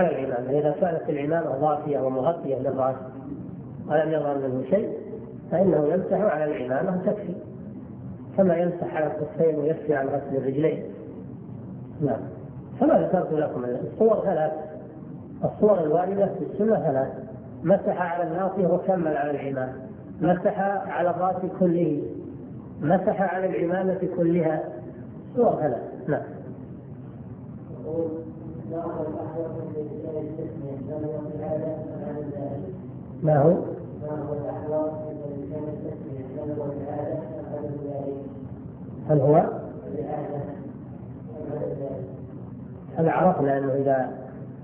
على العمامة. إذا كانت العمامة ضافية ومغطية للرأس ولم يظهر منه شيء فإنه يمسح على العمامة تكفي، كما يمسح على الخفين ويكفي عن غسل الرجلين. نعم. كما ذكرت لكم الصور ثلاث، الصور الواردة في السنة ثلاث: مسح على الناصية وكمل على العمامة، مسح على الرأس كله، مسح على العمامة كلها. صور ثلاث. نعم. ما هو؟ هل هو؟ هل عرفنا أنه إذا